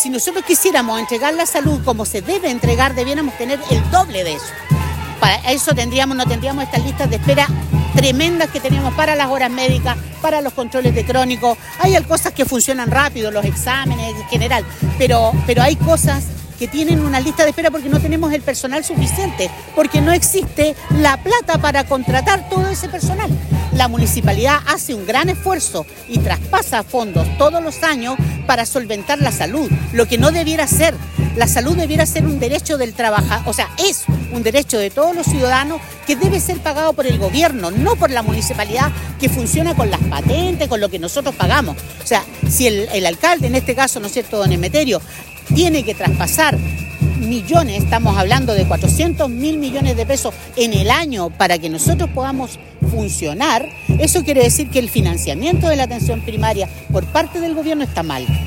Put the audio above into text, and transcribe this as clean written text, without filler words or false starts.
si nosotros quisiéramos entregar la salud como se debe entregar, debiéramos tener el doble de eso. Para eso no tendríamos estas listas de espera tremendas que tenemos para las horas médicas, para los controles de crónicos. Hay cosas que funcionan rápido, los exámenes en general, pero hay cosas que tienen una lista de espera porque no tenemos el personal suficiente, porque no existe la plata para contratar todo ese personal. La municipalidad hace un gran esfuerzo y traspasa fondos todos los años para solventar la salud, lo que no debiera ser. La salud debiera ser un derecho del trabajador, o sea, es un derecho de todos los ciudadanos que debe ser pagado por el gobierno, no por la municipalidad que funciona con las patentes, con lo que nosotros pagamos. O sea, si el alcalde, en este caso, ¿no es cierto?, don Emeterio, tiene que traspasar millones, estamos hablando de 400.000 millones de pesos en el año para que nosotros podamos funcionar, eso quiere decir que el financiamiento de la atención primaria por parte del gobierno está mal.